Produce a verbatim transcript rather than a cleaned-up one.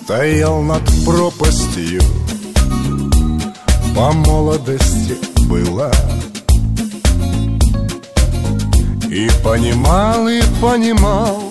стоял над пропастью. По молодости было. И понимал, и понимал,